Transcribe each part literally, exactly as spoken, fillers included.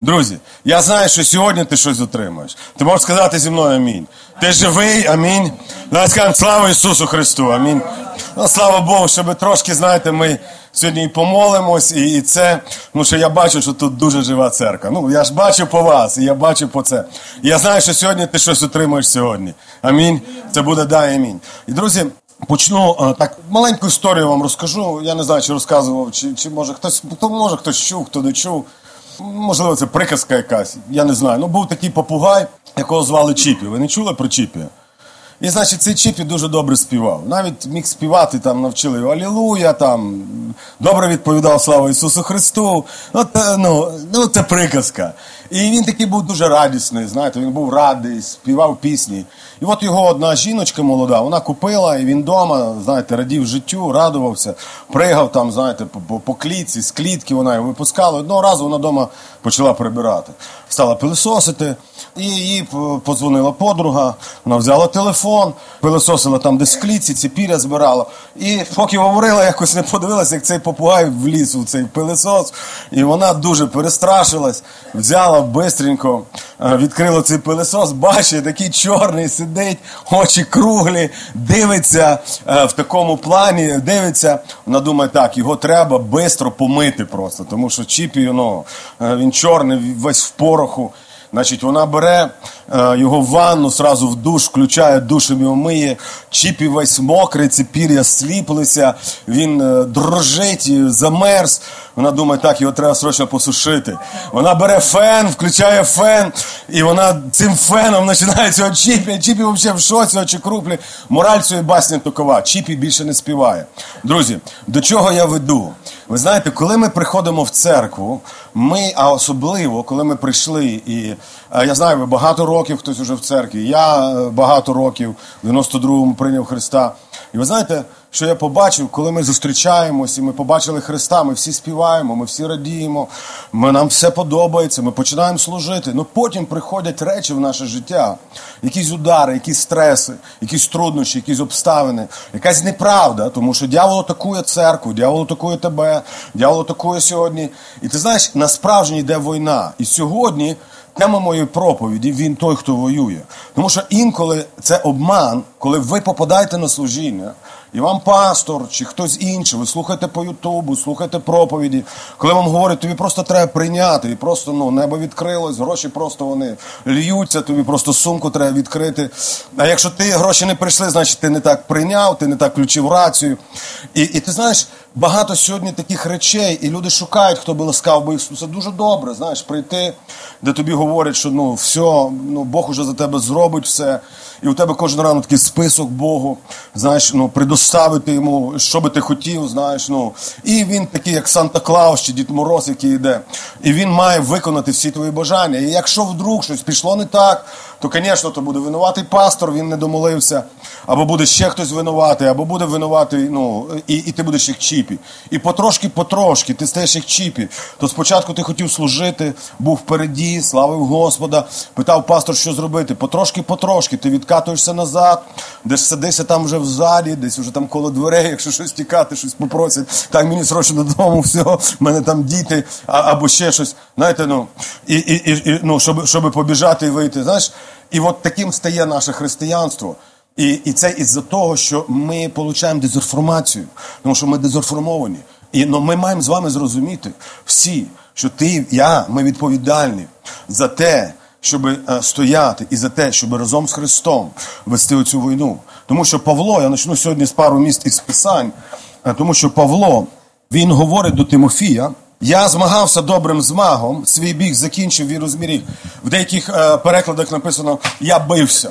Друзі, я знаю, що сьогодні ти щось отримаєш. Ти можеш сказати зі мною амінь. Ти живий, амінь. Давай скажемо слава Ісусу Христу, амінь. Ну, слава Богу, що ви трошки, знаєте, ми сьогодні і помолимось, і, і це, тому що я бачу, що тут дуже жива церква. Ну, я ж бачу по вас, і я бачу по це. І я знаю, що сьогодні ти щось отримаєш сьогодні. Амінь. Це буде дай амінь. І, друзі, почну, так, маленьку історію вам розкажу. Я не знаю, чи розказував, чи, чи може хтось, хто може хтось чув, хто не чув. Можливо, це приказка якась, я не знаю. Ну, був такий попугай, якого звали Чіпі. Ви не чули про Чіпі? І, значить, цей Чіпі дуже добре співав. Навіть міг співати, там, навчили його Алілуя, там, добре відповідав слава Ісусу Христу. Ну, це, ну, ну, це приказка. І він такий був дуже радісний, знаєте, він був радий, співав пісні. І от його одна жіночка молода, вона купила, і він вдома, знаєте, радів життю, радувався, пригав там, знаєте, по, по клітці, з клітки вона його випускала. Одного разу вона вдома почала прибирати. Стала пилисосити, і їй подзвонила подруга, вона взяла телефон, пилисосила там десь в клітці, ці піря збирала. І поки говорила, якось не подивилася, як цей попугай вліз у цей пилисос. І вона дуже перестрашилась, взяла бистренько, відкрила цей пилисос, бачить, такий чорний сидить, очі круглі, дивиться в такому плані, дивиться. Вона думає, так, його треба бистро помити просто, тому що Чіпі, ну, він чорний, весь в пороху. Значить, вона бере е, його в ванну, сразу в душ, включає душем його миє. Чіпі весь мокрий, ці пір'я сліплися, він е, дрожить, замерз. Вона думає, так, його треба срочно посушити. Вона бере фен, включає фен, і вона цим феном починає цього Чіпі. Чіпі взагалі в шоці, очі круплі. Мораль цієї басні такова. Чіпі більше не співає. Друзі, до чого я веду? Ви знаєте, коли ми приходимо в церкву, ми, а особливо, коли ми прийшли, і я знаю, ви багато років хтось уже в церкві, я багато років, в дев'яносто другому прийняв Христа. І ви знаєте, що я побачив, коли ми зустрічаємось, і ми побачили Христа, ми всі співаємо, ми всі радіємо, ми, нам все подобається, ми починаємо служити. Ну потім приходять речі в наше життя, якісь удари, якісь стреси, якісь труднощі, якісь обставини, якась неправда, тому що дьявол атакує церкву, дьявол атакує тебе, дьявол атакує сьогодні. І ти знаєш, насправді йде війна. І сьогодні тема моєї проповіді – він той, хто воює. Тому що інколи це обман, коли ви попадаєте на служіння, і вам пастор чи хтось інший, ви слухаєте по Ютубу, слухаєте проповіді, коли вам говорять, тобі просто треба прийняти, і просто, ну, небо відкрилось, гроші просто вони льються, тобі просто сумку треба відкрити. А якщо ти гроші не прийшли, значить ти не так прийняв, ти не так включив рацію. І, і ти знаєш, багато сьогодні таких речей, і люди шукають, хто би ласкав би Ісуса. Дуже добре, знаєш, прийти, де тобі говорять, що, ну, все, ну, Бог уже за тебе зробить все, і у тебе кожен ранок такий список Богу, знаєш, ну, предоставити йому, що би ти хотів, знаєш, ну, і він такий, як Санта-Клаус чи Дід Мороз, який йде, і він має виконати всі твої бажання. І якщо вдруг щось пішло не так, то, звісно, то буде винуватий пастор, він не домолився, або буде ще хтось винуватий, або буде винуватий, ну, і, і ти будеш як Чіпі. І потрошки-потрошки ти стаєш як Чіпі. То спочатку ти хотів служити, був впереді, славив Господа, питав пастор, що зробити. Потрошки-потрошки ти відкатуєшся назад, десь сидишся там вже взаді, десь вже там коло дверей, якщо щось тікати, щось попросять, так, мені срочно додому, все, в мене там діти, а, або ще щось. Знаєте, ну, і, і, і, ну, щоб, щоб побіжати і вийти, знаєш. І от таким стає наше християнство. І, і це із-за того, що ми отримуємо дезінформацію, тому що ми дезінформовані. І ну, ми маємо з вами зрозуміти всі, що ти, я, ми відповідальні за те, щоб е, стояти, і за те, щоб разом з Христом вести оцю війну. Тому що Павло, я почну сьогодні з пару місць із Писань, е, тому що Павло, він говорить до Тимофія: я змагався добрим змагом, свій біг закінчив, віру змірів. В деяких е, перекладах написано: я бився,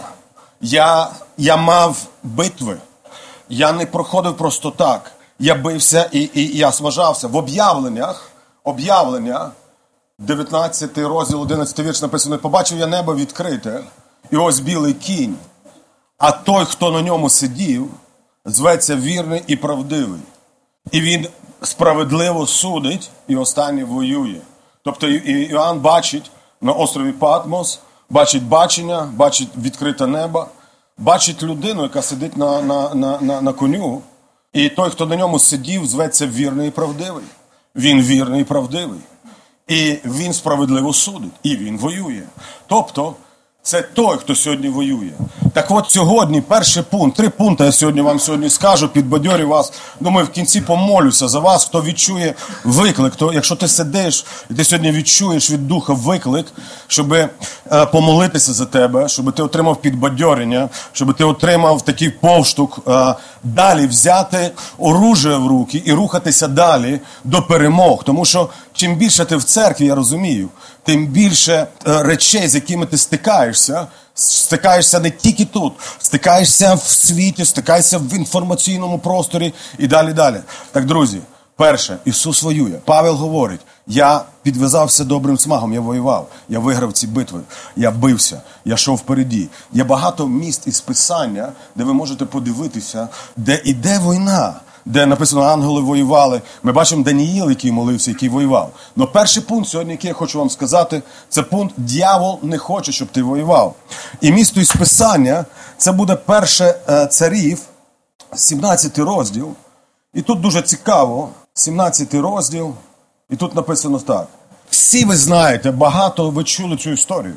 я, я мав битви, я не проходив просто так, я бився і, і, і я смажався. В об'явленнях, об'явлення, дев'ятнадцятий розділ, одинадцятий вірш написано: побачив я небо відкрите, і ось білий кінь, а той, хто на ньому сидів, зветься вірний і правдивий. І він справедливо судить, і останній воює. Тобто Іоанн бачить на острові Патмос, бачить бачення, бачить відкрите небо, бачить людину, яка сидить на, на, на, на, на коню, і той, хто на ньому сидів, зветься вірний і правдивий. Він вірний і правдивий. І він справедливо судить, і він воює. Тобто, це той, хто сьогодні воює. Так от сьогодні, перший пункт, три пункти я сьогодні вам сьогодні скажу, підбадьорю вас. Думаю, в кінці помолюся за вас, хто відчує виклик. То, якщо ти сидиш, і ти сьогодні відчуєш від Духа виклик, щоб е, помолитися за тебе, щоб ти отримав підбадьорення, щоб ти отримав такий повштовх, е, далі взяти оружие в руки і рухатися далі до перемог. Тому що чим більше ти в церкві, я розумію, тим більше е, речей, з якими ти стикаєшся, стикаєшся не тільки тут, стикаєшся в світі, стикаєшся в інформаційному просторі і далі, далі. Так, друзі, перше, Ісус воює. Павел говорить, я підв'язався добрим смагом, я воював, я виграв ці битви, я бився, я йшов впереді. Є багато місць із Писання, де ви можете подивитися, де іде війна. Де написано, ангели воювали. Ми бачимо Даніїл, який молився, який воював. Но перший пункт сьогодні, який я хочу вам сказати, це пункт «Д'явол не хоче, щоб ти воював». І місто із Писання, це буде перше Царів, сімнадцятий розділ. І тут дуже цікаво, сімнадцятий розділ, і тут написано так. Всі ви знаєте, багато ви чули цю історію.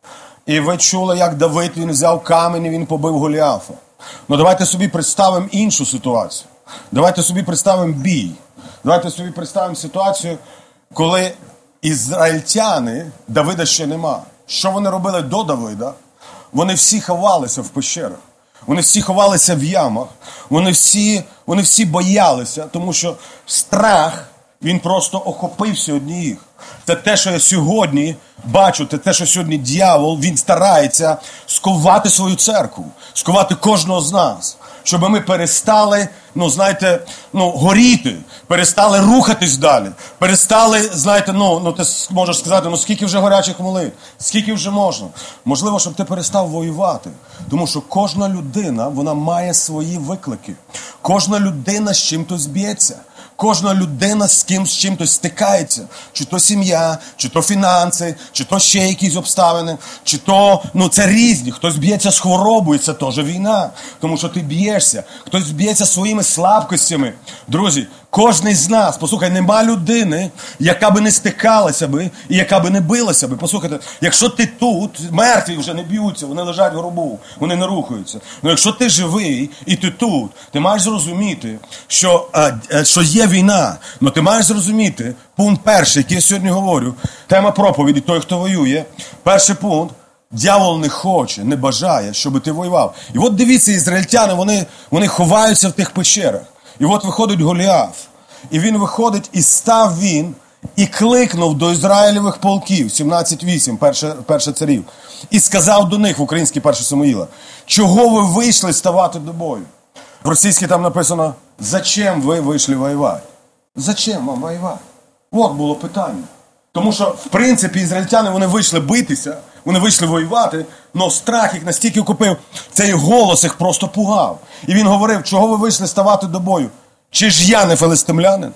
І ви чули, як Давид, він взяв камінь і він побив Голіафа. Ну давайте собі представимо іншу ситуацію. Давайте собі представимо бій. Давайте собі представимо ситуацію, коли ізраїльтяни, Давида ще нема. Що вони робили до Давида? Вони всі ховалися в пещерах. Вони всі ховалися в ямах. Вони всі, вони всі боялися, тому що страх, він просто охопив сьогодні їх. Це те, що я сьогодні бачу, це те, що сьогодні дьявол, він старається сковати свою церкву, сковати кожного з нас. Щоб ми перестали, ну, знаєте, ну, горіти, перестали рухатись далі, перестали, знаєте, ну, ну, ти можеш сказати, ну, скільки вже гарячих молитв, скільки вже можна. Можливо, щоб ти перестав воювати, тому що кожна людина, вона має свої виклики. Кожна людина з чим-то б'ється. Кожна людина з ким з чим-то стикається. Чи то сім'я, чи то фінанси, чи то ще якісь обставини, чи то, ну це різні. Хтось б'ється з хворобою, це теж війна. Тому що ти б'єшся. Хтось б'ється своїми слабкостями. Друзі, кожен з нас, послухай, нема людини, яка би не стикалася би і яка би не билася би. Послухайте, якщо ти тут, мертві вже не б'ються, вони лежать в гробу, вони не рухаються. Ну якщо ти живий і ти тут, ти маєш зрозуміти, що, а, що є війна. Ну ти маєш зрозуміти, пункт перший, який я сьогодні говорю, тема проповіді, той, хто воює. Перший пункт, дьявол не хоче, не бажає, щоб ти воював. І от дивіться, ізраїльтяни, вони, вони ховаються в тих печерах. І от виходить Голіаф. І він виходить, і став він, і кликнув до Ізраїлевих полків, сімнадцять вісім, перше, перше царів, і сказав до них, в українській перше Самуїла, чого ви вийшли ставати до бою? В російській там написано, зачем ви вийшли воювати? Зачем вам воювати? От було питання. Тому що, в принципі, ізраїльтяни, вони вийшли битися, вони вийшли воювати, але страх їх настільки купив, цей голос їх просто пугав. І він говорив, чого ви вийшли ставати до бою? Чи ж я не филистимлянин?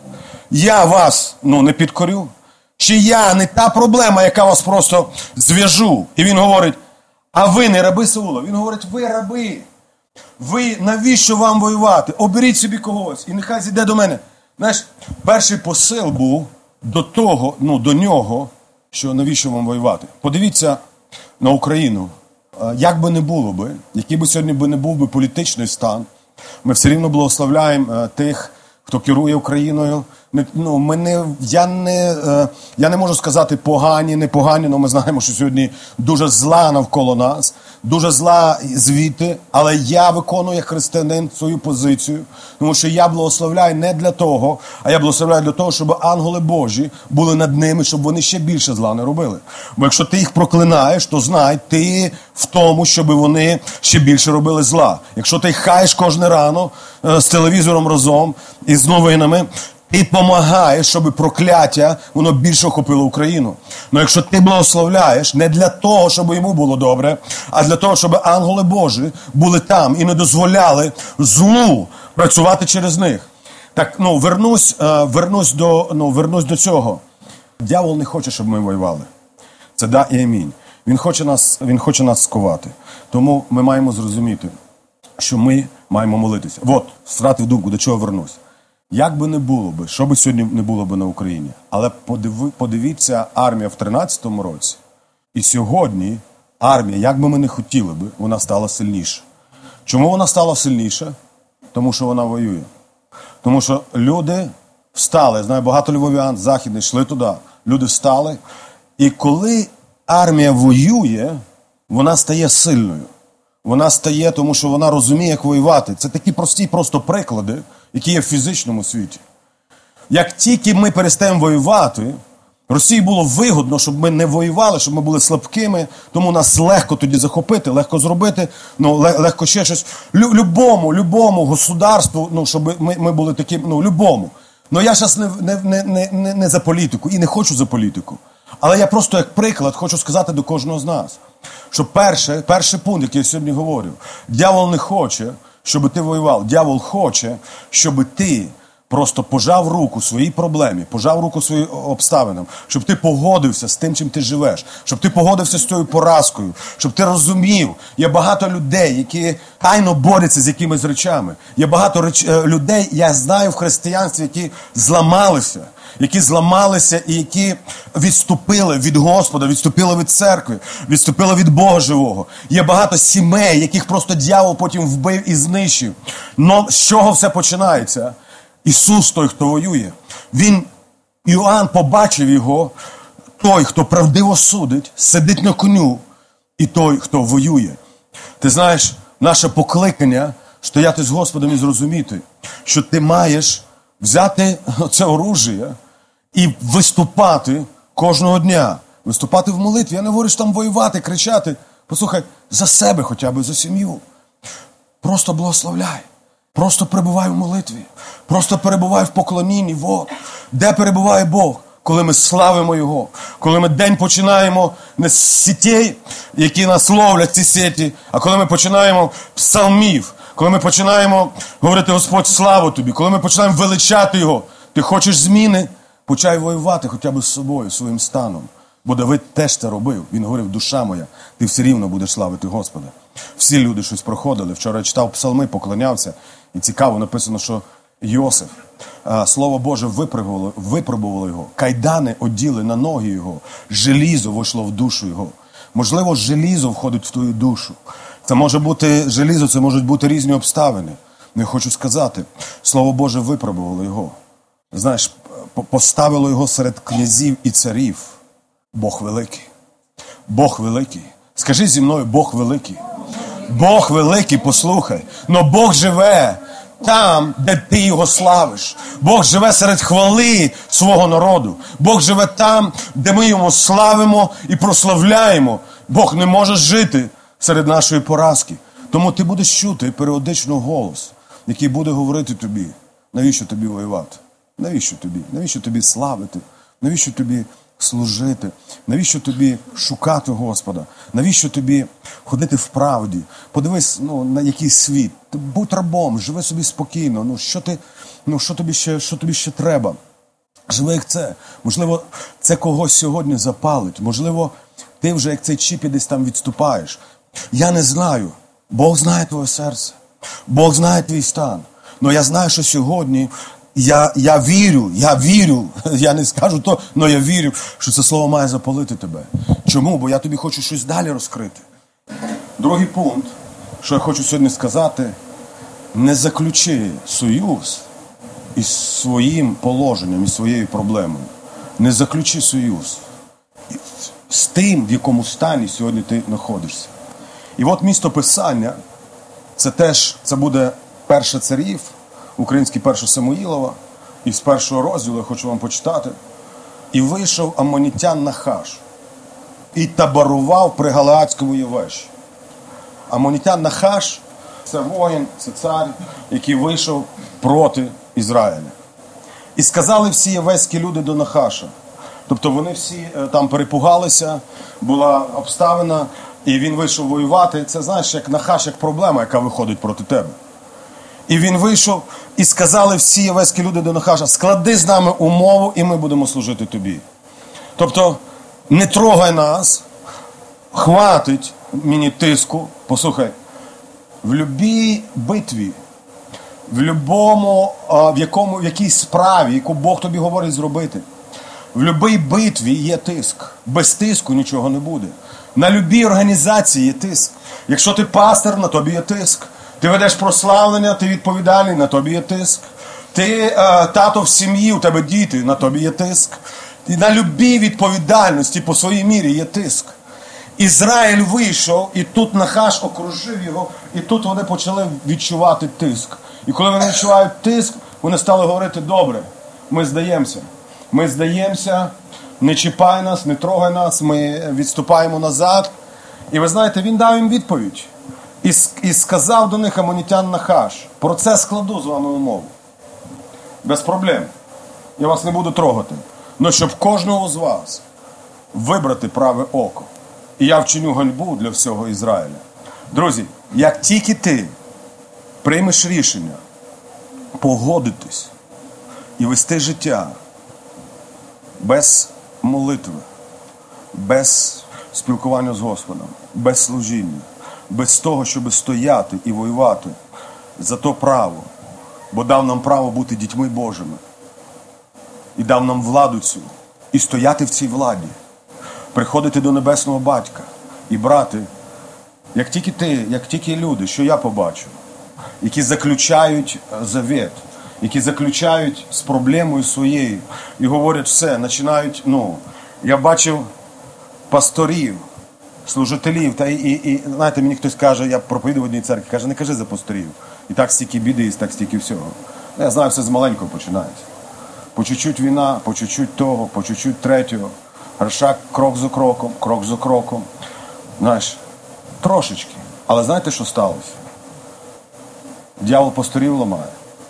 Я вас, ну, не підкорю? Чи я не та проблема, яка вас просто зв'яжу? І він говорить, а ви не раби Саула? Він говорить, ви раби. Ви, навіщо вам воювати? Оберіть собі когось, і нехай зійде до мене. Знаєш, перший посил був до того, ну, до нього, що навіщо вам воювати. Подивіться на Україну. Як би не було би, який би сьогодні би не був би політичний стан, ми все рівно благословляємо тих, хто керує Україною. Ну, ми не, я, не, я не можу сказати погані, не погані, але ми знаємо, що сьогодні дуже зла навколо нас, дуже зла звідти, але я виконую як християнин свою позицію, тому що я благословляю не для того, а я благословляю для того, щоб ангели Божі були над ними, щоб вони ще більше зла не робили. Бо якщо ти їх проклинаєш, то знай, ти в тому, щоб вони ще більше робили зла. Якщо ти їх хаєш кожне рано з телевізором разом і з новинами, ти помагаєш, щоб прокляття, воно більше охопило Україну. Но якщо ти благословляєш не для того, щоб йому було добре, а для того, щоб ангели Божі були там і не дозволяли злу працювати через них. Так, ну, вернусь, вернусь, до, ну, вернусь до цього. Дьявол не хоче, щоб ми воювали. Це да і амінь. Він хоче нас, він хоче нас сковати. Тому ми маємо зрозуміти, що ми маємо молитися. От, втратив думку, до чого вернусь. Як би не було би, що би сьогодні не було би на Україні, але подиви, подивіться армія в тринадцятому році, і сьогодні армія, як би ми не хотіли би, вона стала сильніша. Чому вона стала сильніша? Тому що вона воює. Тому що люди встали, я знаю, багато львов'ян, західних, йшли туди, люди встали, і коли армія воює, вона стає сильною. Вона стає, тому що вона розуміє, як воювати. Це такі прості просто приклади, які є в фізичному світі. Як тільки ми перестаємо воювати, Росії було вигодно, щоб ми не воювали, щоб ми були слабкими, тому нас легко тоді захопити, легко зробити, ну, легко ще щось. Лю, любому, любому государству, ну, щоб ми, ми були такі, ну, любому. Ну, я зараз не, не, не, не, не за політику і не хочу за політику. Але я просто як приклад хочу сказати до кожного з нас, що перше, перший пункт, який я сьогодні говорю, дьявол не хоче, щоб ти воював. Дьявол хоче, щоб ти просто пожав руку своїй проблемі, пожав руку своїм обставинам, щоб ти погодився з тим, чим ти живеш, щоб ти погодився з цією поразкою, щоб ти розумів, є багато людей, які тайно борються з якимись речами. Є багато реч... людей, я знаю в християнстві, які зламалися, які зламалися і які відступили від Господа, відступили від церкви, відступили від Бога живого. Є багато сімей, яких просто дьявол потім вбив і знищив. Но з чого все починається? Ісус той, хто воює. Він, Іоанн побачив його, той, хто правдиво судить, сидить на коню, і той, хто воює. Ти знаєш, наше покликання стояти з Господом і зрозуміти, що ти маєш взяти це оружие і виступати кожного дня. Виступати в молитві. Я не говорю, що там воювати, кричати. Послухай, за себе хоча б, за сім'ю. Просто благословляй. Просто перебувай в молитві. Просто перебувай в поклонінні. Во. Де перебуває Бог? Коли ми славимо Його. Коли ми день починаємо не з сітей, які нас ловлять ці сеті, а коли ми починаємо псалмів. Коли ми починаємо говорити, Господь, славу Тобі. Коли ми починаємо величати Його. Ти хочеш зміни? Почай воювати хоча б з собою, своїм станом. Бо Давид теж це робив. Він говорив, душа моя, ти все рівно будеш славити Господа. Всі люди щось проходили. Вчора я читав псалми, поклонявся. І цікаво написано, що Йосиф, Слово Боже, випробувало, випробувало його. Кайдани оділи на ноги його. Желізо вийшло в душу його. Можливо, желізо входить в твою душу. Це може бути желізо, це можуть бути різні обставини. Ну, я хочу сказати, Слово Боже випробувало його. Знаєш, поставило його серед князів і царів. Бог великий. Бог великий. Скажи зі мною, Бог великий. Бог великий, послухай. Но Бог живе там, де ти Його славиш. Бог живе серед хвали свого народу. Бог живе там, де ми Його славимо і прославляємо. Бог не може жити серед нашої поразки. Тому ти будеш чути періодично голос, який буде говорити тобі, навіщо тобі воювати? Навіщо тобі? Навіщо тобі славити? Навіщо тобі служити? Навіщо тобі шукати Господа? Навіщо тобі ходити в правді? Подивись, ну, на якийсь світ. Ти будь рабом, живи собі спокійно. Ну, що ти, ну, що тобі ще, що тобі ще треба? Живи як це. Можливо, це когось сьогодні запалить. Можливо, ти вже як цей чіп і десь там відступаєш. Я не знаю. Бог знає твоє серце. Бог знає твій стан. Но я знаю, що сьогодні Я, я вірю, я вірю, я не скажу то, але я вірю, що це слово має запалити тебе. Чому? Бо я тобі хочу щось далі розкрити. Другий пункт, що я хочу сьогодні сказати, не заключи союз із своїм положенням, із своєю проблемою. Не заключи союз з тим, в якому стані сьогодні ти знаходишся. І от місто Писання, це теж, це буде перше царів, український перше Самуїлова, і з першого розділу я хочу вам почитати. І вийшов амонітян Нахаш, і таборував при Галаадському Євеші. Амонітян Нахаш – це воїн, це цар, який вийшов проти Ізраїля. І сказали всі євеські люди до Нахаша. Тобто вони всі там перепугалися, була обставина, і він вийшов воювати. Це, знаєш, як Нахаш, як проблема, яка виходить проти тебе. І він вийшов, і сказали всі євеські люди до Нахаша, склади з нами умову, і ми будемо служити тобі. Тобто, не трогай нас, хватить мені тиску. Послухай, в любій битві в любому, в якому, в якійсь справі, яку Бог тобі говорить зробити. В будь-якій битві є тиск. Без тиску нічого не буде. На будь-якій організації є тиск. Якщо ти пастор, на тобі є тиск. Ти ведеш прославлення, ти відповідальний, на тобі є тиск. Ти е, тато в сім'ї, у тебе діти, на тобі є тиск. І на будь-якій відповідальності по своїй мірі є тиск. Ізраїль вийшов, і тут Нахаш окружив його, і тут вони почали відчувати тиск. І коли вони відчувають тиск, вони стали говорити: добре, ми здаємося. Ми здаємося, не чіпай нас, не трогай нас, ми відступаємо назад. І ви знаєте, він дав їм відповідь. І, і сказав до них амонітян Нахаш: про це складу з вами умову. Без проблем. Я вас не буду трогати. Но щоб кожного з вас вибрати праве око. І я вчиню ганьбу для всього Ізраїля. Друзі, як тільки ти приймеш рішення погодитись і вести життя без молитви, без спілкування з Господом, без служіння, без того, щоб стояти і воювати за то право, бо дав нам право бути дітьми Божими, і дав нам владу цю, і стояти в цій владі, приходити до Небесного Батька і брати, як тільки ти, як тільки люди, що я побачу, які заключають завет, які заключають з проблемою своєю і говорять все, починають, ну, я бачив пасторів, служителів, та і, і, і знаєте, мені хтось каже, я проповідую в одній церкві, каже: не кажи за пасторів. І так стільки біди, і так стільки всього. Я знаю, все з маленького починається. По чуть-чуть війна, по чуть-чуть того, по чуть-чуть третього. Шаг крок за кроком, крок за кроком. Знаєш, трошечки. Але знаєте, що сталося? Дьявол пасторів ламає.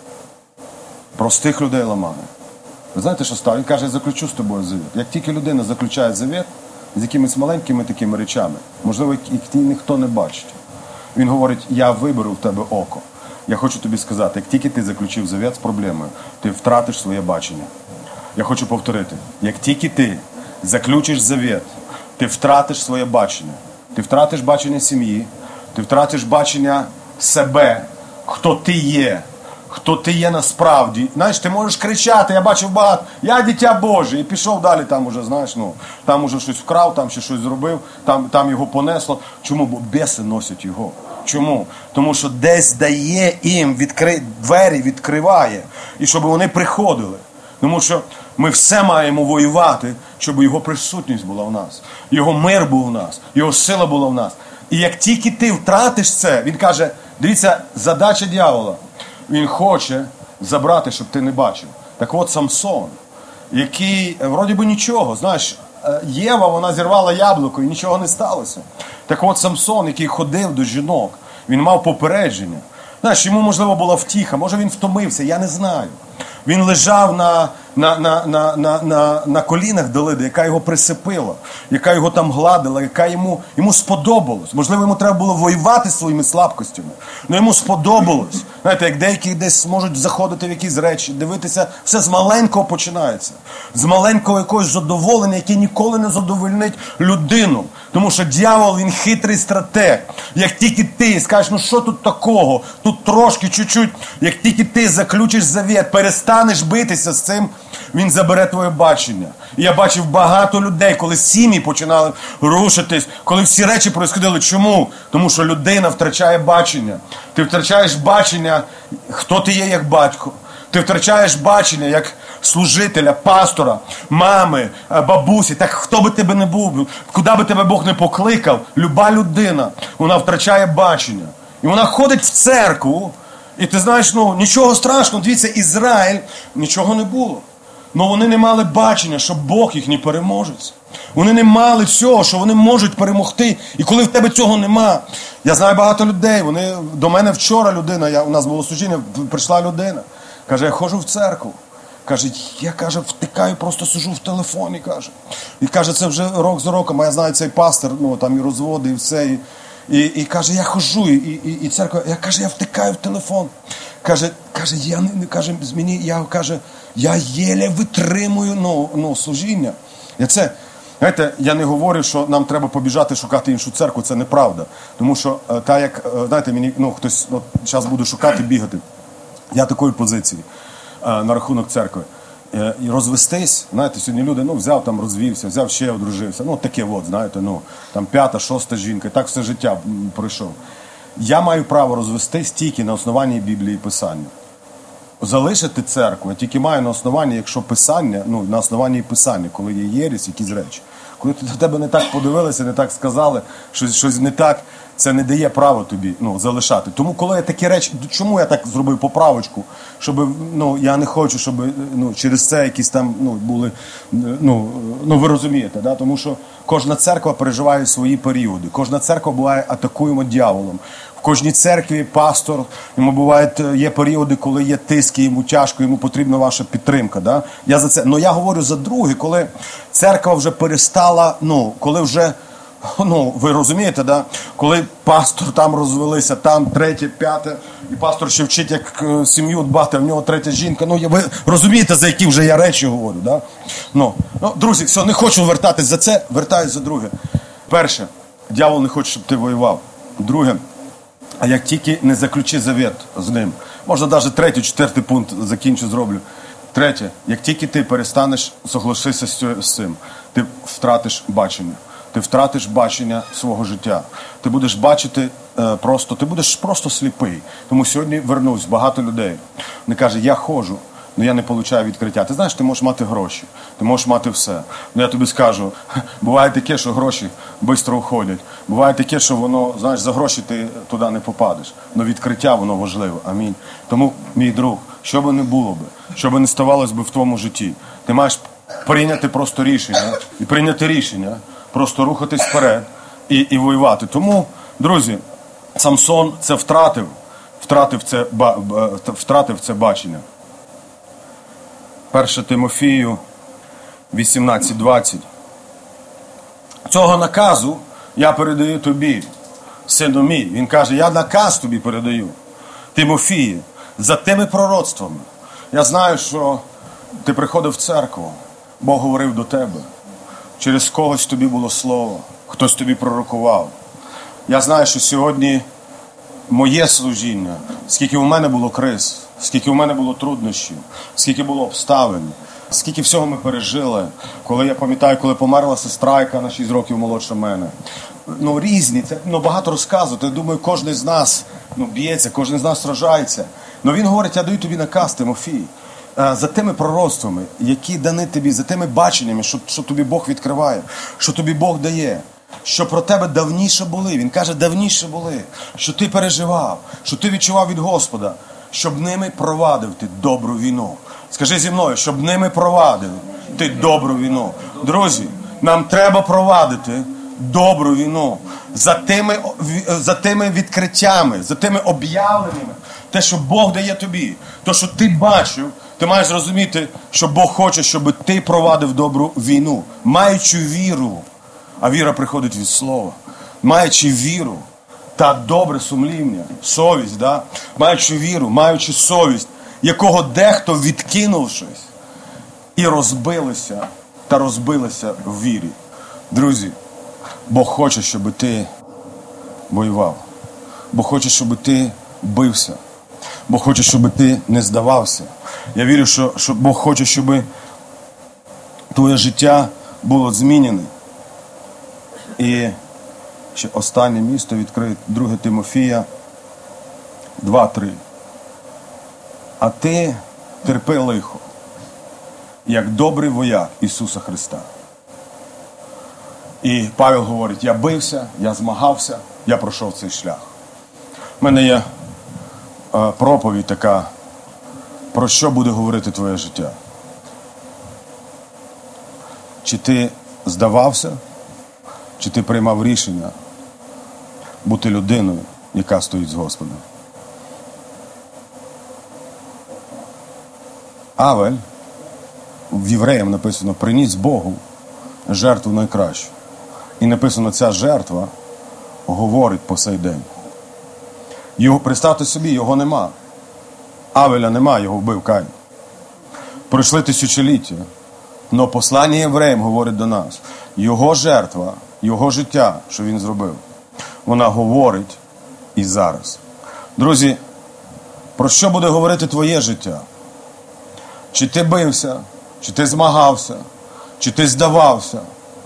Простих людей ламає. Ви знаєте, що стало? Він каже: я заключу з тобою завіт. Як тільки людина заключає завіт з якимись маленькими такими речами, можливо, їх ніхто не бачить, він говорить: я виберу в тебе око. Я хочу тобі сказати, як тільки ти заключив завіт з проблемою, ти втратиш своє бачення. Я хочу повторити, як тільки ти заключиш завіт, ти втратиш своє бачення. Ти втратиш бачення сім'ї, ти втратиш бачення себе, хто ти є, хто ти є насправді. Знаєш, ти можеш кричати: я бачив багато, я дитя Боже, і пішов далі, там уже, знаєш, ну, там уже щось вкрав, там ще щось зробив, там, там його понесло. Чому? Бо біси носять його. Чому? Тому що десь дає їм, відкри... двері відкриває, і щоб вони приходили. Тому що ми все маємо воювати, щоб його присутність була в нас, його мир був в нас, його сила була в нас. І як тільки ти втратиш це, він каже: дивіться, задача дьявола. Він хоче забрати, щоб ти не бачив. Так от Самсон, який, вроді би нічого, знаєш, Єва, вона зірвала яблуко і нічого не сталося. Так от Самсон, який ходив до жінок, він мав попередження. Знаєш, йому, можливо, була втіха, може він втомився, я не знаю. Він лежав на, на, на, на, на, на, на колінах Далиди, яка його присипила, яка його там гладила, яка йому, йому сподобалось. Можливо, йому треба було воювати своїми слабкостями, але йому сподобалось. Знаєте, як деякі десь можуть заходити в якісь речі, дивитися, все з маленького починається. З маленького якогось задоволення, яке ніколи не задовольнить людину. Тому що дьявол, він хитрий стратег. Як тільки ти скажеш: ну що тут такого, тут трошки, чуть-чуть, як тільки ти заключиш завіт, перестанеш битися з цим, він забере твоє бачення. І я бачив багато людей, коли сім'ї починали рушитись, коли всі речі происходили. Чому? Тому що людина втрачає бачення. Ти втрачаєш бачення, хто ти є як батько. Ти втрачаєш бачення як служителя, пастора, мами, бабусі. Так хто би тебе не був, куди би тебе Бог не покликав, люба людина, вона втрачає бачення. І вона ходить в церкву, і ти знаєш, ну, нічого страшного. Дивіться, Ізраїль, нічого не було. Но вони не мали бачення, що Бог їхній переможець. Вони не мали всього, що вони можуть перемогти. І коли в тебе цього нема, я знаю багато людей, вони, до мене вчора людина, я, у нас було служіння, прийшла людина, каже: я ходжу в церкву. Каже: я, каже, втикаю, просто сижу в телефоні, каже. І каже, це вже рок за роком, а я знаю цей пастор, ну, там і розводи, і все, і, і, і каже, я хожу, і, і, і церква, я, каже, я втикаю в телефон. Каже, каже, я не, каже, мені, я, каже, я єле витримую, ну, ну, служіння. І це, знаєте, я не говорю, що нам треба побіжати шукати іншу церкву, це неправда. Тому що, та як, знаєте, мені, ну, хтось, от, зараз буду шукати, бігати. Я такої позиції е, на рахунок церкви. Е, і розвестись, знаєте, сьогодні люди, ну, взяв там, розвівся, взяв ще одружився. Ну, таке от, знаєте, ну, там п'ята, шоста жінка, і так все життя пройшов. Я маю право розвестись тільки на основанні Біблії і Писання. Залишити церкву я тільки маю на основанні, якщо Писання, ну, на основанні Писання, коли є єресь, якісь речі. Коли до тебе не так подивилися, не так сказали, щось, щось не так, це не дає право тобі, ну, залишати. Тому коли я такі речі, чому я так зробив поправочку, щоб, ну, я не хочу, щоб, ну, через це якісь там, ну, були, ну, ну ви розумієте, да? Тому що кожна церква переживає свої періоди, кожна церква буває атакуємо дьяволом. В кожній церкві пастор, йому бувають, є періоди, коли є тиск, йому тяжко, йому потрібна ваша підтримка. Да? Я за це. Но я говорю за друге, коли церква вже перестала, ну, коли вже, ну, ви розумієте, да? Коли пастор там розвелися, там третє, п'яте, і пастор ще вчить, як сім'ю дбати, а в нього третя жінка. Ну, ви розумієте, за які вже я речі говорю. Да? Ну, ну, друзі, все, не хочу вертатись за це, вертаюсь за друге. Перше, дьявол не хоче, щоб ти воював. Друге, а як тільки не заключи завет з ним, можна навіть третій, четвертий пункт закінчу, зроблю. Третє, як тільки ти перестанеш согласитися з цим, ти втратиш бачення. Ти втратиш бачення свого життя. Ти будеш бачити е, просто, ти будеш просто сліпий. Тому сьогодні вернусь, багато людей. Вони кажуть, я ходжу, але я не отримую відкриття. Ти знаєш, ти можеш мати гроші, ти можеш мати все. Ну я тобі скажу, буває таке, що гроші швидко уходять. Буває таке, що воно, знаєш, за гроші ти туди не попадеш. Але відкриття, воно важливе. Амінь. Тому, мій друг, що би не було би, що би не ставалось би в твоєму житті, ти маєш прийняти просто рішення, і прийняти рішення, просто рухатись вперед і, і воювати. Тому, друзі, Самсон це втратив, втратив це, втратив це бачення. Перше Тимофію вісімнадцять двадцять. Цього наказу я передаю тобі, сину мій. Він каже, я наказ тобі передаю, Тимофію, за тими пророцтвами. Я знаю, що ти приходив в церкву, Бог говорив до тебе. Через когось тобі було слово, хтось тобі пророкував. Я знаю, що сьогодні моє служіння, скільки у мене було криз, скільки у мене було труднощів, скільки було обставин, скільки всього ми пережили. Коли я пам'ятаю, коли померла сестра, яка на шість років молодша мене. Ну, різні, це ну, багато розказувати. Я думаю, кожен з нас ну, б'ється, кожен з нас сражається. Но він говорить, я даю тобі наказ, Тимофій, за тими пророцтвами, які дані тобі, за тими баченнями, що, що тобі Бог відкриває, що тобі Бог дає, що про тебе давніше були. Він каже, давніше були, що ти переживав, що ти відчував від Господа, щоб ними провадив ти добру війну. Скажи зі мною, щоб ними провадив ти добру війну. Друзі, нам треба провадити добру війну за тими, за тими відкриттями, за тими об'явленнями, те, що Бог дає тобі, те, що ти бачив. Ти маєш зрозуміти, що Бог хоче, щоб ти провадив добру війну, маючи віру, а віра приходить від слова, маючи віру та добре сумління, совість, да? Маючи віру, маючи совість, якого дехто відкинувшись і розбилися та розбилися в вірі. Друзі, Бог хоче, щоб ти воював, Бог хоче, щоб ти бився, Бог хоче, щоб ти не здавався. Я вірю, що, що Бог хоче, щоб твоє життя було змінене. І ще останнє місто відкриє друге Тимофія два три. А ти терпи лихо, як добрий вояк Ісуса Христа. І Павел говорить, я бився, я змагався, я пройшов цей шлях. У мене є е, проповідь така, про що буде говорити твоє життя. Чи ти здавався, чи ти приймав рішення бути людиною, яка стоїть з Господом. Авель, в Євреям написано, приніс Богу жертву найкращу. І написано, ця жертва говорить по сей день. Його, представте собі, його нема. Авеля нема, його вбив Каїн. Пройшли тисячоліття. Но послання євреям говорить до нас. Його жертва, його життя, що він зробив, вона говорить і зараз. Друзі, Про що буде говорити твоє життя? Чи ти бився, чи ти змагався, чи ти здавався?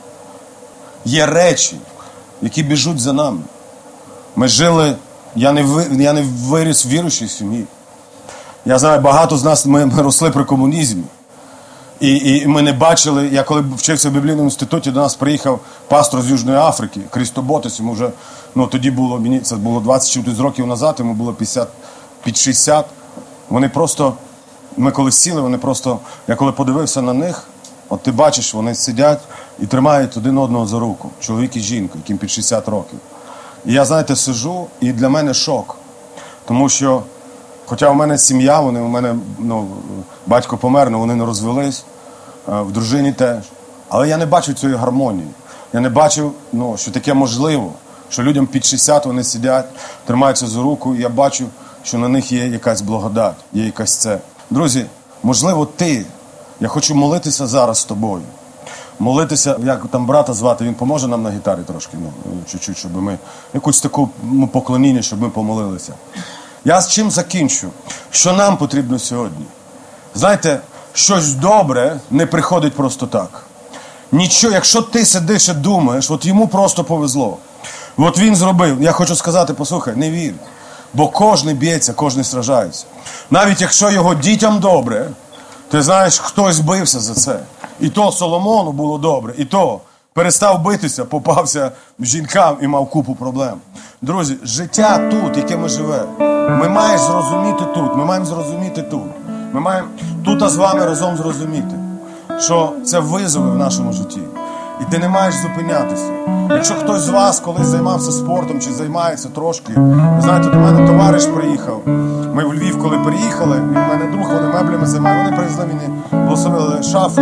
Є речі, які біжуть за нами. Ми жили, я не, ви, я не виріс в віруючій сім'ї. Я знаю, багато з нас, ми, ми росли при комунізмі. І, і ми не бачили, я коли вчився в біблійному інституті, до нас приїхав пастор з Южної Африки, Крісто Ботес, йому вже, ну тоді було, мені це було двадцять років назад, йому було п'ятдесят, під шістдесят. Вони просто, ми коли сіли, вони просто, я коли подивився на них, от ти бачиш, вони сидять і тримають один одного за руку, чоловік і жінка, яким під шістдесят років. І я, знаєте, сиджу, і для мене шок, тому що хоча у мене сім'я, вони у мене, ну, батько помер, але вони не розвелись, в дружині теж. Але я не бачу цієї гармонії. Я не бачу, ну, що таке можливо, що людям під шістдесят вони сидять, тримаються за руку, і я бачу, що на них є якась благодать, є якась це. Друзі, можливо, ти, я хочу молитися зараз з тобою. Молитися, як там брата звати, він поможе нам на гітарі трошки, ну, чуть-чуть, щоб ми, якусь таку ну, поклоніння, щоб ми помолилися. Я з чим закінчу? Що нам потрібно сьогодні? Знаєте, щось добре не приходить просто так. Нічого, якщо ти сидиш і думаєш, от йому просто повезло. От він зробив, я хочу сказати, послухай, не вір. Бо кожен б'ється, кожен сражається. Навіть якщо його дітям добре, ти знаєш, хтось бився за це. І то Соломону було добре, і то перестав битися, попався жінкам і мав купу проблем. Друзі, життя тут, яке ми живемо, ми маємо зрозуміти тут, ми маємо зрозуміти тут. Ми маємо тут з вами разом зрозуміти, що це визови в нашому житті. І ти не маєш зупинятися. Якщо хтось з вас колись займався спортом чи займається трошки, ви знаєте, до мене товариш приїхав. Ми в Львів, коли приїхали, і в мене друг, вони меблями займають, вони привезли мені, благословили шафи.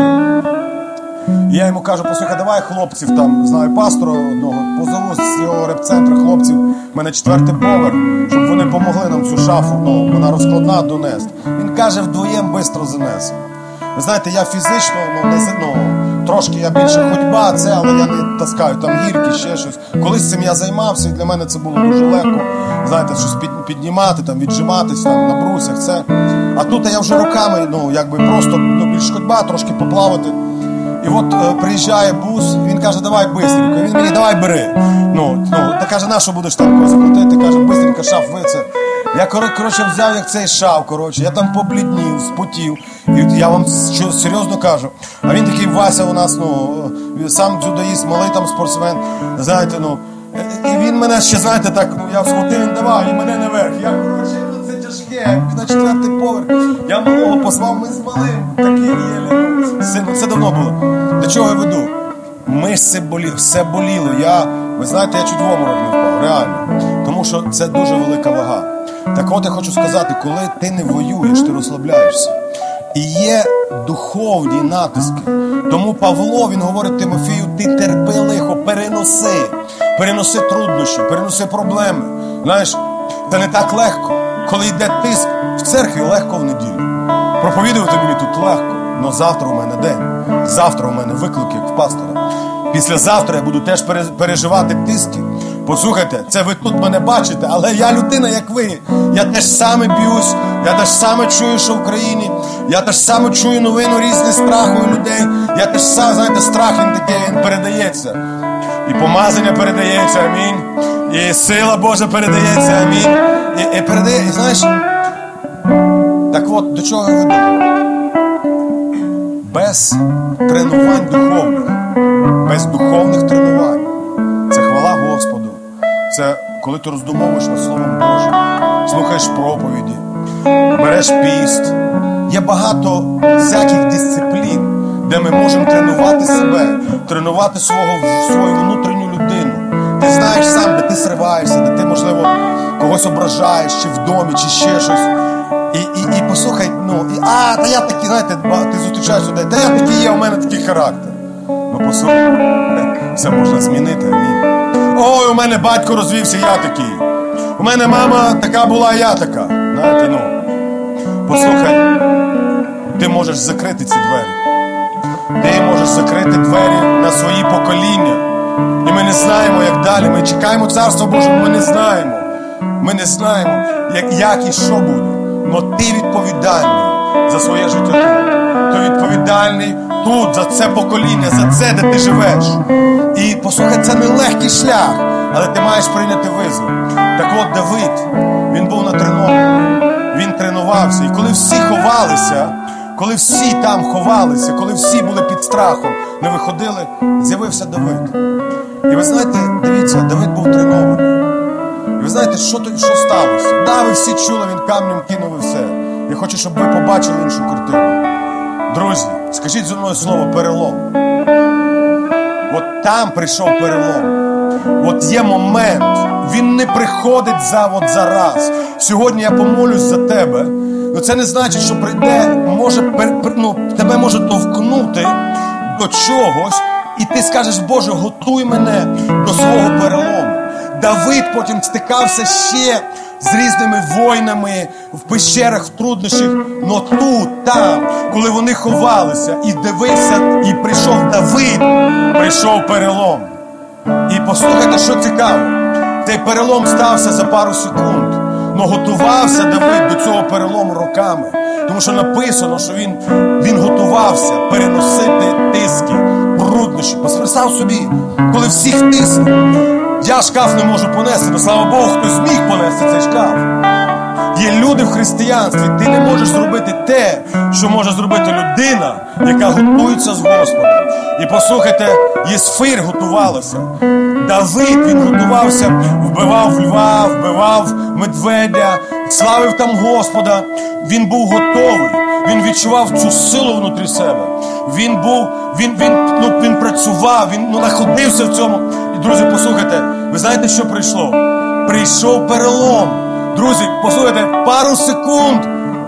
І я йому кажу, послухай, давай хлопців там, знаю пастора одного, позову з його реп-центру хлопців, в мене четвертий поверх, щоб вони помогли нам цю шафу, ну, вона розкладна, донести. Він каже, вдвоєм швидко занесемо. Ви знаєте, я фізично, ну, не ну, трошки я більше ходьба, це, але я не таскаю, там гірки, ще щось. Колись цим я займався, і для мене це було дуже легко, знаєте, щось піднімати, там, віджиматись, там, на брусях, це. А тут я вже руками, ну, якби просто, ну, більш ходьба, трошки поплавати. І от е, приїжджає бус, він каже, давай бистренько. Він мені, давай бери. Ну, ну, та каже, на що будеш там заплатити? Каже, бистренько, шаф, ви це. Я, коротше, взяв, як цей шаф, коротше, я там побліднів, спотів. І я вам що, серйозно кажу. А він такий, Вася у нас, ну, сам дзюдоїст, малий там спортсмен, знаєте, ну. І він мене ще, знаєте, так, ну, я схватив, він давай, і мене наверх. Я, коротше, ну, це тяжке, на четвертий поверх. Я малого позвав, ми з малим, такі єлі. Син, це давно було. До чого я веду? Мишці боліли, все боліло. Я, ви знаєте, я чуть в обморок не впав, реально. Тому що це дуже велика вага. Так от я хочу сказати, коли ти не воюєш, ти розслабляєшся. І є духовні натиски. Тому Павло, він говорить Тимофію, ти терпи лихо, переноси. Переноси труднощі, переноси проблеми. Знаєш, це не так легко. Коли йде тиск, в церкві легко в неділю. Проповідувати мені тут легко. Но завтра у мене день. Завтра у мене виклик, як в пастора. Післязавтра я буду теж переживати тиски. Послухайте, це ви тут мене бачите, але я людина, як ви. Я теж саме б'юсь, я теж саме чую, що в країні. Я теж саме чую новину різні страху у людей. Я теж саме, знаєте, страх він такий, він передається. І помазання передається, амінь. І сила Божа передається, амінь. І, і передає, і знаєш, так от, до чого я веду? Без тренувань духовних, без духовних тренувань. Це хвала Господу. Це коли ти роздумовуєш над Словом Божим, слухаєш проповіді, береш піст. Є багато всяких дисциплін, де ми можемо тренувати себе, тренувати свого, свою внутрішню людину. Ти знаєш сам, де ти сриваєшся, де ти, можливо, когось ображаєш, чи в домі, чи ще щось. І, і, і послухай, ну, і, а, та я такий, знаєте, ти зустрічаєш людей, та я такий є, у мене такий характер. Ну, послухай, все можна змінити, амінь. Ой, у мене батько розвівся, я такий. У мене мама така була, я така. Знаєте, ну, послухай, ти можеш закрити ці двері. Ти можеш закрити двері на свої покоління. І ми не знаємо, як далі. Ми чекаємо Царства Божого, ми не знаємо. Ми не знаємо, як, як і що буде. Но ти відповідальний за своє життя тут. Ти відповідальний тут, за це покоління, за це, де ти живеш. І послухай, це нелегкий шлях, але ти маєш прийняти визов. Так от Давид, він був натренований, він тренувався. І коли всі ховалися, коли всі там ховалися, коли всі були під страхом, не виходили, з'явився Давид. І ви знаєте, дивіться, Давид був тренований. І ви знаєте, що, що сталося? Да, ви всі чули, він камнем кинув і все. Я хочу, щоб ви побачили іншу картину. Друзі, скажіть зі мною слово «перелом». От там прийшов перелом. От є момент, він не приходить за от зараз. Сьогодні я помолюсь за тебе. Ну це не значить, що прийде, може, ну, тебе може товкнути до чогось, і ти скажеш: Боже, готуй мене до свого перелому. Давид потім стикався ще з різними воїнами в пещерах, в труднощах. Но тут, там, коли вони ховалися і дивився, і прийшов Давид, прийшов перелом. І послухайте, що цікаво. Цей перелом стався за пару секунд. Но готувався Давид до цього перелому роками. Тому що написано, що він, він готувався переносити тиски, труднощі. Представ собі, коли всіх тисне. Я шкаф не можу понести, але слава Богу, хтось зміг понести цей шкаф. Є люди в християнстві, ти не можеш зробити те, що може зробити людина, яка готується з Господом. І послухайте, Єсфир готувалася. Давид, він готувався, вбивав льва, вбивав медведя, славив там Господа. Він був готовий, він відчував цю силу внутрі себе. Він був, він, він, ну, він працював, він ну, знаходився в цьому. І, друзі, послухайте, ви знаєте, що прийшло? Прийшов перелом. Друзі, послухайте, пару секунд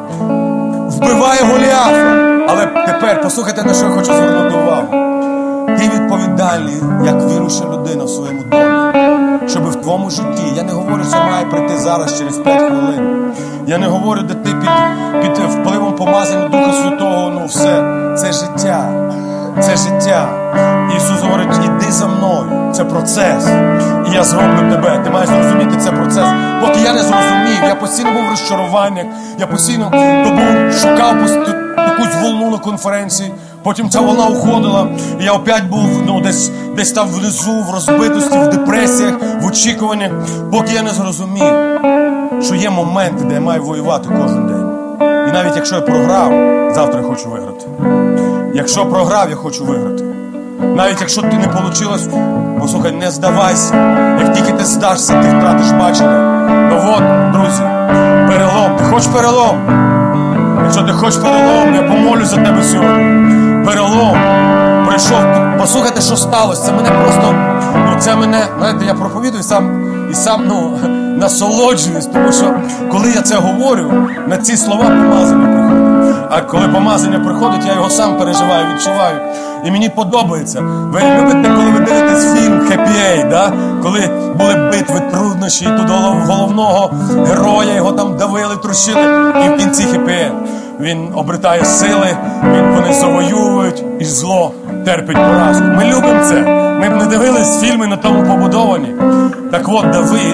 вбиває Голіафа. Але тепер, послухайте, на що я хочу звернути увагу. Ти відповідальний, як віруюча людина в своєму домі, щоб в твоєму житті, я не говорю, що має прийти зараз через п'ять хвилин. Я не говорю, де ти під, під впливом помазання Духа Святого, ну все. Це життя. Це життя. Ісус говорить: іди за мною. Це процес. І я зроблю тебе. Ти маєш зрозуміти, це процес. Поки я не зрозумів, я постійно був в розчаруваннях, я постійно був, шукав якусь волну на конференції, потім ця волна уходила, і я опять був ну, десь, десь там внизу, в розбитості, в депресіях, в очікуваннях, поки я не зрозумів, що є моменти, де я маю воювати кожен день. І навіть якщо я програв, завтра я хочу виграти. Якщо програв, я хочу виграти. Навіть якщо ти не вийшло, послухай, не здавайся. Як тільки ти здашся, ти втратиш бачення. Ну от, друзі, перелом. Ти хочеш перелом? Якщо ти хочеш перелом, я помолюсь за тебе сьогодні. Перелом прийшов. Послухайте, що сталося. Це мене просто, ну це мене, знаєте, я проповідую сам, і сам, ну, насолоджуюсь. Тому що, коли я це говорю, на ці слова помазання приходить. А коли помазання приходить, я його сам переживаю, відчуваю. І мені подобається. Ви любите, коли ви дивитесь фільм «Хеппі Ейнд», да? Коли були битви, труднощі, і тут головного героя, його там давили, трощили, і в кінці «Хеппі Ейнд». Він обретає сили, він, вони завоюють, і зло терпить поразку. Ми любимо це. Ми б не дивились фільми, на тому побудовані. Так от, Давид,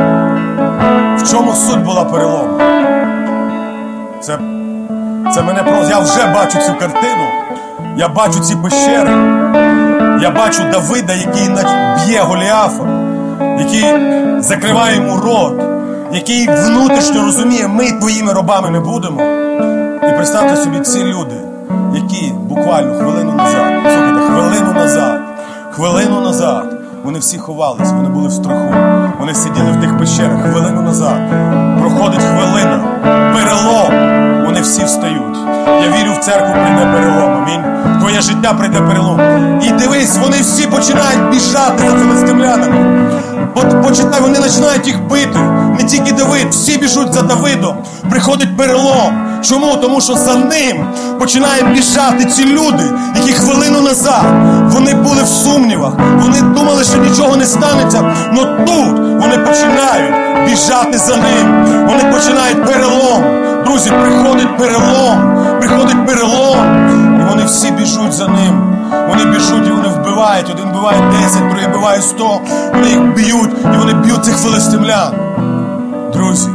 в чому суть була перелому? Це, це мене просто... Я вже бачу цю картину. Я бачу ці пещери. Я бачу Давида, який б'є Голіафа, який закриває йому рот, який внутрішньо розуміє: ми твоїми рабами не будемо. І представте собі, ці люди, які буквально хвилину назад, слухайте, хвилину назад, хвилину назад, вони всі ховались, вони були в страху, вони сиділи в тих пещерах. Хвилину назад, проходить хвилина, перелом, вони всі встають. Я вірю, в церкву прийде перелом, амінь. В твоє життя прийде перелом. І дивись, вони всі починають біжати за філистимлянами. Почитай, вони починають їх бити. Не тільки Давид, всі біжуть за Давидом. Приходить перелом. Чому? Тому що за ним починають біжати ці люди, які хвилину назад вони були в сумнівах. Вони думали, що нічого не станеться. Но тут вони починають біжати за ним. Вони починають перелом. Друзі, приходить перелом. Приходить перелом. І вони всі біжуть за ним. Вони біжуть і вони вбивають. Один вбиває десять, другий вбиває сто. Вони їх б'ють і вони б'ють цих филистимлян. Друзі,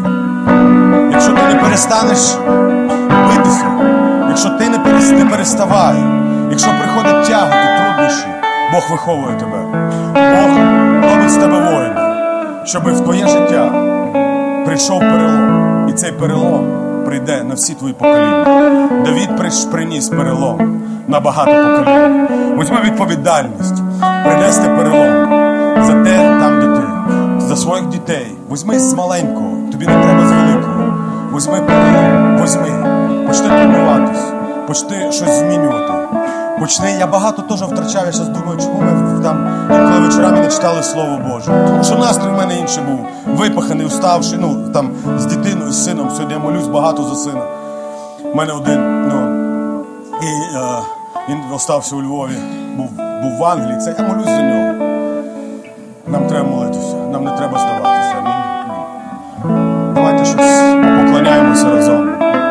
Якщо ти не перестанеш битися, якщо ти не переставай, якщо приходить тяготи, труднощі, Бог виховує тебе. Бог робить з тебе воїна, щоб в твоє життя прийшов перелом. І цей перелом прийде на всі твої покоління. Давид приніс перелом на багато поколінь. Візьми відповідальність, принести перелом за те, там, де ти, за своїх дітей. Візьми з маленького, тобі не треба з великого. Візьми перелом, візьми. Почни тренуватись, почни щось змінювати. Почни, я багато теж втрачав, я зараз думаю, чому ми там інколи вечорами не читали Слово Боже. Тому що настрій в мене інший був, випаханий, уставший, ну, там, з дитиною, з сином. Сьогодні я молюсь багато за сина. У мене один, ну, і е, він остався у Львові, був, був в Англії, це я молюсь за нього. Нам треба молитися, нам не треба здаватися. Амінь. Давайте щось поклоняємося разом.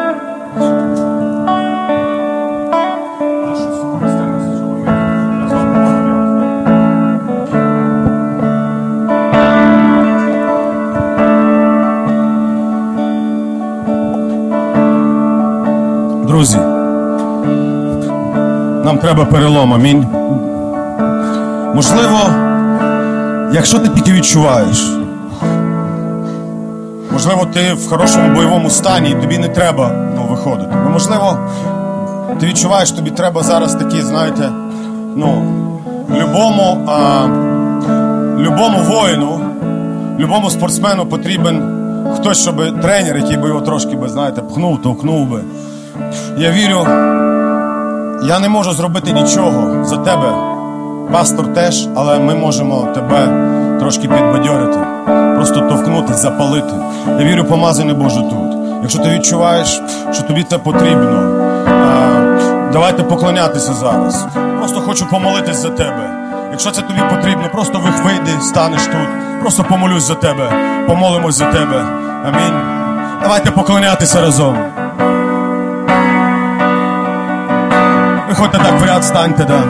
Друзі, нам треба перелом, амінь. Можливо, якщо ти тільки відчуваєш, можливо, ти в хорошому бойовому стані і тобі не треба, ну, виходити. Ну, можливо, ти відчуваєш, тобі треба зараз такі, знаєте, ну, любому, а, любому воїну, любому спортсмену потрібен хтось, щоб тренер, який би його трошки, би, знаєте, пхнув, товкнув би. Я вірю, я не можу зробити нічого за тебе, пастор теж, але ми можемо тебе трошки підбадьорити, просто товкнути, запалити. Я вірю, помазання Боже тут. Якщо ти відчуваєш, що тобі це потрібно, давайте поклонятися зараз. Просто хочу помолитись за тебе. Якщо це тобі потрібно, просто вийди, станеш тут. Просто помолюсь за тебе, помолимось за тебе. Амінь. Давайте поклонятися разом. Виходьте так в ряд, станьте, да.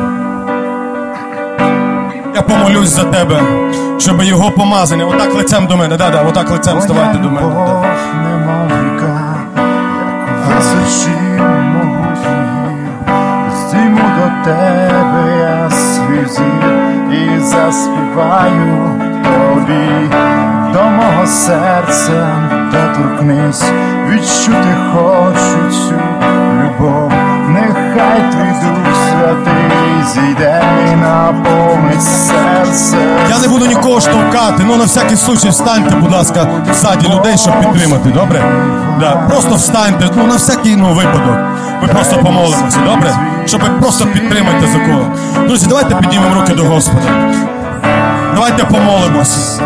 Я помолюсь за тебе, щоб його помазання, отак лицем до мене, да-да, отак лицем ставайте до мене. Да. Нема віка, як височі могутні, здійму до тебе я свій зір і заспіваю тобі. До мого серця доторкнись, відчути хочу цю любов. Нехай твій Дух Святий зійде і наповнить серце. Я не буду нікого штовхати, ну на всякий случай встаньте, будь ласка, ззаді людей, щоб підтримати, добре? Да. Просто встаньте, ну на всякий, ну, випадок. Ми просто помолимося, добре? Щоб ви просто підтримайте за кого. Друзі, давайте піднімемо руки до Господа. Давайте помолимося.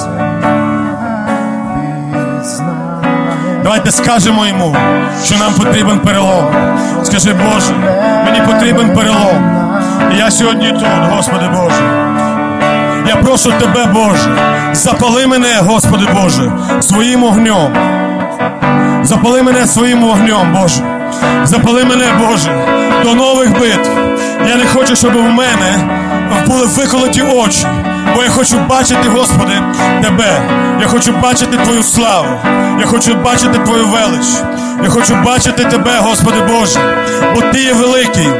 Давайте скажемо йому, що нам потрібен перелом. Скажи, Боже, мені потрібен перелом. І я сьогодні тут, Господи Боже. Я прошу Тебе, Боже, запали мене, Господи Боже, своїм огнем. Запали мене своїм вогнем, Боже. Запали мене, Боже, до нових битв. Я не хочу, щоб у мене були виколоті очі. Бо я хочу бачити, Господи, Тебе. Я хочу бачити Твою славу. Я хочу бачити Твою велич. Я хочу бачити Тебе, Господи Боже, бо Ти є великий.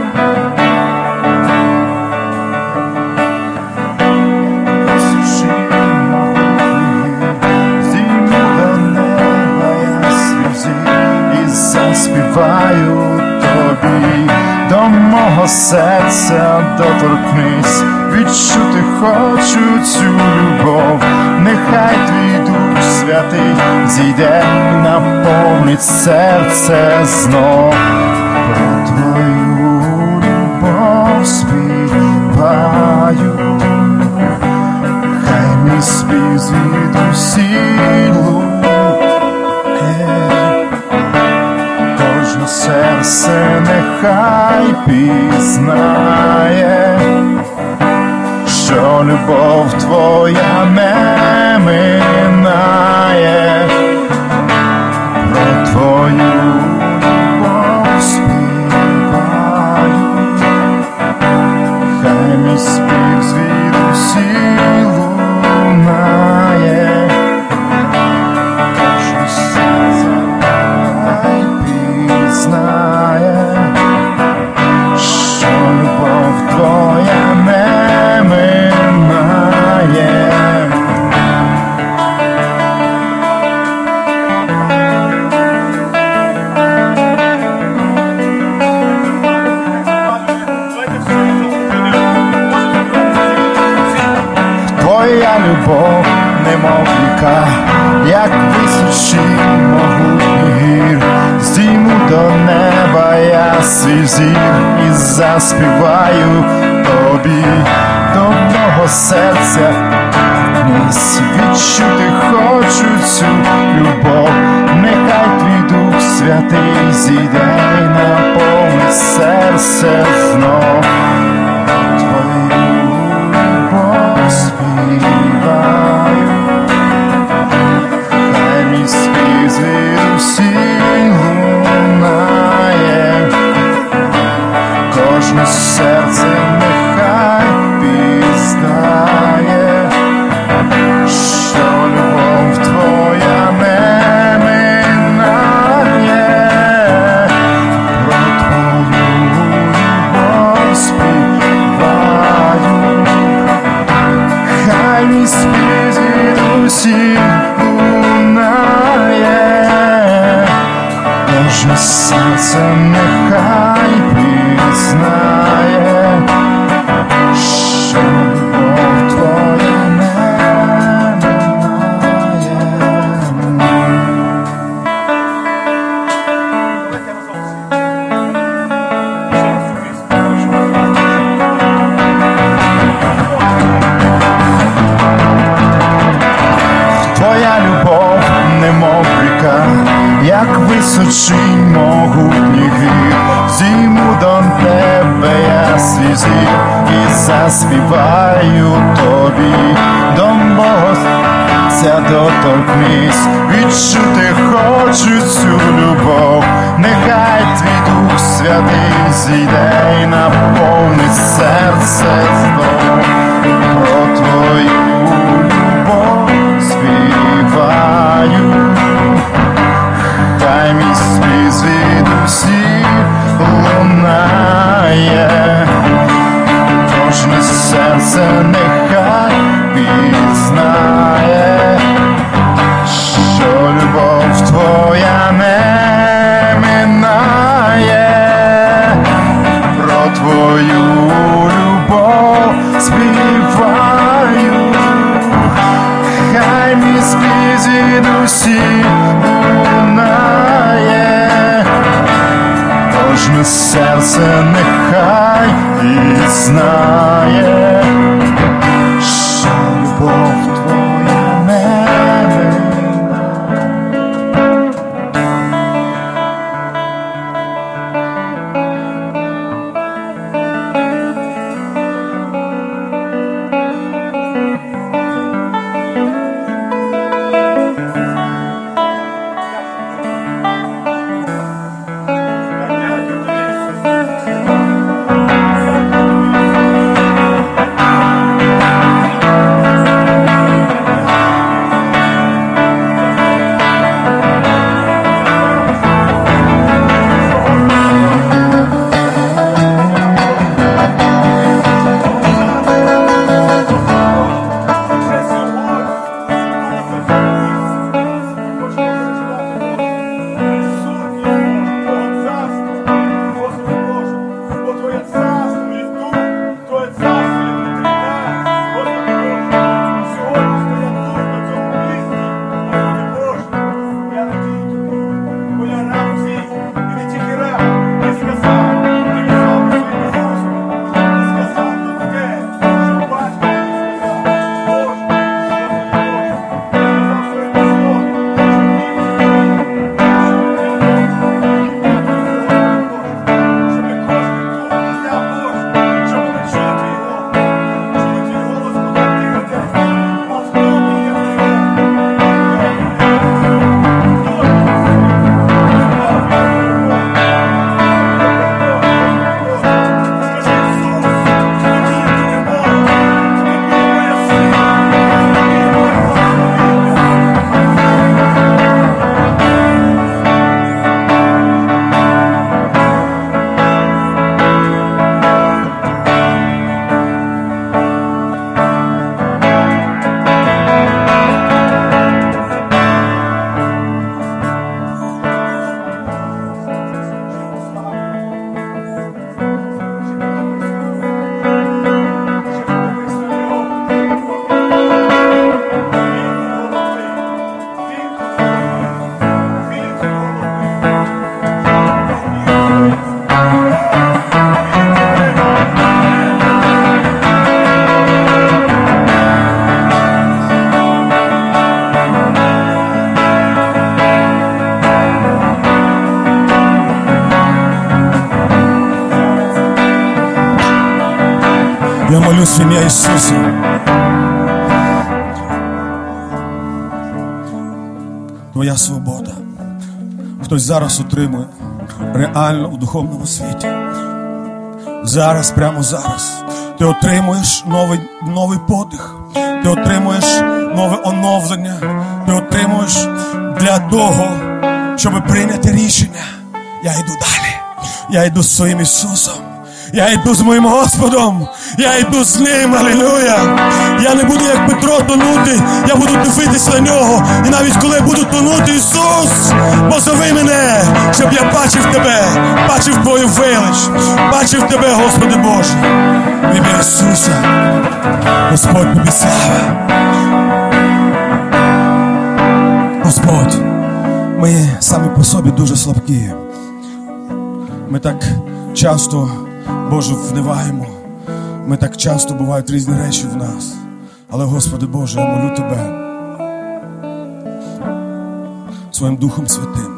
Заспіваю тобі, до мого серця доторкнись, відчути хочу цю любов. Нехай твій Дух Святий зійде і наповнить серце знов. Про твою любов співаю, хай мій спів звідусіль серце нехай пізнає, що любов твоя не минає. Про твою любов співаю, хай мій спів звідусіль лунає. Кожне Твоя любов, немов ріка, як височі могутній гір, здійму до неба я свій зір і заспіваю тобі, до мого серця низ відчути хочу цю любов. Нехай твій Дух Святий зійде й наповнить серце знов. Твою любов співаю, хай мій спів звідусіль лунає, кожне серце нехай пізнає, що любов твоя не минає. Про твою любов співаю, хай мій спів звідусіль лунає, кожне серце нехай пізнає, що любов твоя не минає. Твоя любов, немов ріка, як височинь могутніх гір, зійму до тебе я свій зір і заспіваю тобі, до мого серця доторкнись, відчути хочу цю любов. Нехай твій Дух Святий зійде й наповнить серце знов. Про твою любов співаю, хай мій спів звідусіль лунає, кожне серце нехай пізнає, що любов твоя не минає. Про твою любов співаю, хай мій спів звідусіль лунає, кожне серце нехай пізнає, що любов твоя не минає. молюсь в ім'я Ісуса. Твоя свобода. Хтось зараз отримує реально в духовному світі. Зараз, прямо зараз. Ти отримуєш новий, новий подих. Ти отримуєш нове оновлення. Ти отримуєш для того, щоб прийняти рішення. Я йду далі. Я йду з своїм Ісусом. Я йду з моїм Господом. Я йду з Ним. Алілуя. Я не буду, як Петро, тонути. Я буду дивитися на Нього. І навіть коли буду тонути, Ісус, позови мене, щоб я бачив Тебе, бачив Твою велич, бачив Тебе, Господи Боже. В ім'я Ісуса. Господь, Тобі слава. Господь, ми самі по собі дуже слабкі. Ми так часто, Боже, вниваємо. Ми так часто, бувають різні речі в нас. Але, Господи Боже, я молю Тебе своїм Духом Святим.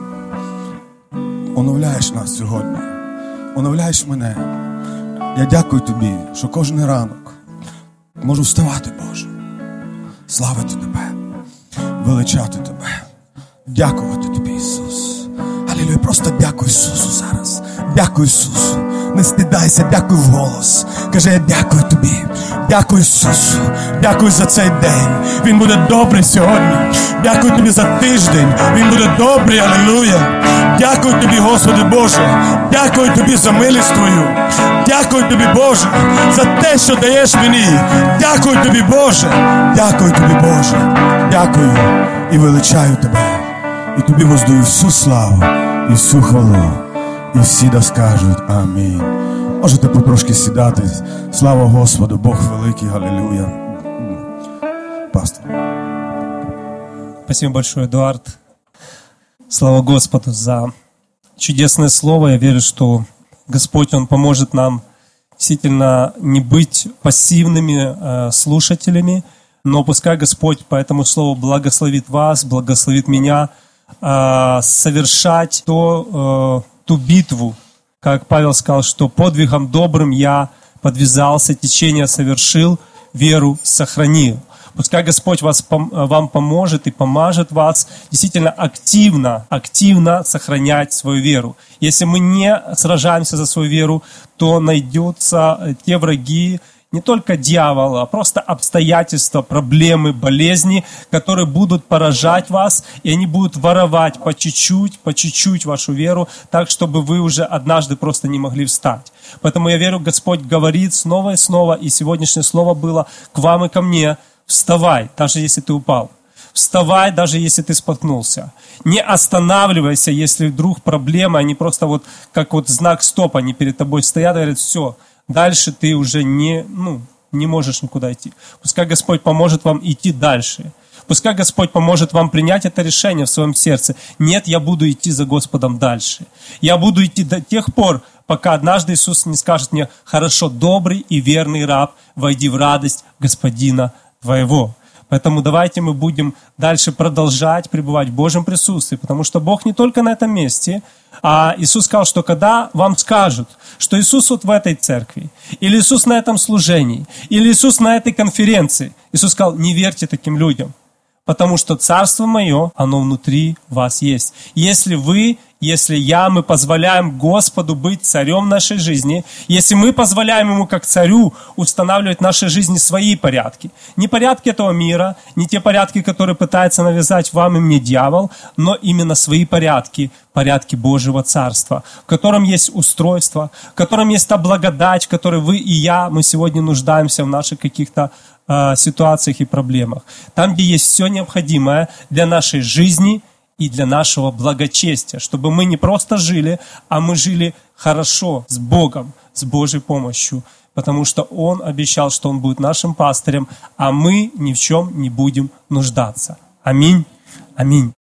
Оновляєш нас сьогодні. Оновляєш мене. Я дякую Тобі, що кожен ранок можу вставати, Боже. Славити Тебе. Величати Тебе. Дякувати Тобі, Ісус. Алілуя. Просто дякую Ісусу зараз. Дякую Ісусу. Не стидайся, дякую вголос. Каже, я дякую Тобі. Дякую Ісусу. Дякую за цей день. Він буде добрий сьогодні. Дякую Тобі за тиждень. Він буде добрий, алілуя. Дякую Тобі, Господи Боже. Дякую Тобі за милість Твою. Дякую Тобі, Боже, за те, що даєш мені. Дякую Тобі, Боже. Дякую Тобі, Боже. Дякую і величаю Тебе. І Тобі воздаю всю славу і всю хвалу. І всі да скажуть амінь. Можете потрошки сідати. Слава Господу, Бог великий, аллилуйя. Пастор. Спасибо большое, Эдуард. Слава Господу за чудесное слово. Я верю, что Господь, Он поможет нам действительно не быть пассивными э, слушателями, но пускай Господь по этому слову благословит вас, благословит меня э, совершать то, э, ту битву, как Павел сказал, что подвигом добрым я подвязался, течение совершил, веру сохранил. Пускай Господь вас, вам поможет и помажет вас действительно активно, активно сохранять свою веру. Если мы не сражаемся за свою веру, то найдутся те враги, не только дьявола, а просто обстоятельства, проблемы, болезни, которые будут поражать вас, и они будут воровать по чуть-чуть, по чуть-чуть вашу веру, так, чтобы вы уже однажды просто не могли встать. Поэтому я верю, Господь говорит снова и снова, и сегодняшнее слово было к вам и ко мне: вставай, даже если ты упал. Вставай, даже если ты споткнулся. Не останавливайся, если вдруг проблема, они просто вот как вот знак стоп, они перед тобой стоят и говорят: все, дальше ты уже не, ну, не можешь никуда идти. Пускай Господь поможет вам идти дальше. Пускай Господь поможет вам принять это решение в своем сердце. Нет, я буду идти за Господом дальше. Я буду идти до тех пор, пока однажды Иисус не скажет мне: хорошо, добрый и верный раб, войди в радость Господина твоего. Поэтому давайте мы будем дальше продолжать пребывать в Божьем присутствии, потому что Бог не только на этом месте, а Иисус сказал, что когда вам скажут, что Иисус вот в этой церкви, или Иисус на этом служении, или Иисус на этой конференции, Иисус сказал: не верьте таким людям, потому что Царство Мое, оно внутри вас есть. Если вы, если я, мы позволяем Господу быть царем нашей жизни, если мы позволяем Ему как царю устанавливать в нашей жизни свои порядки, не порядки этого мира, не те порядки, которые пытается навязать вам и мне дьявол, но именно свои порядки, порядки Божьего Царства, в котором есть устройство, в котором есть та благодать, в которой вы и я, мы сегодня нуждаемся в наших каких-то э, ситуациях и проблемах. Там, где есть все необходимое для нашей жизни и для нашего благочестия, чтобы мы не просто жили, а мы жили хорошо, с Богом, с Божьей помощью, потому что Он обещал, что Он будет нашим пастырем, а мы ни в чем не будем нуждаться. Аминь. Аминь.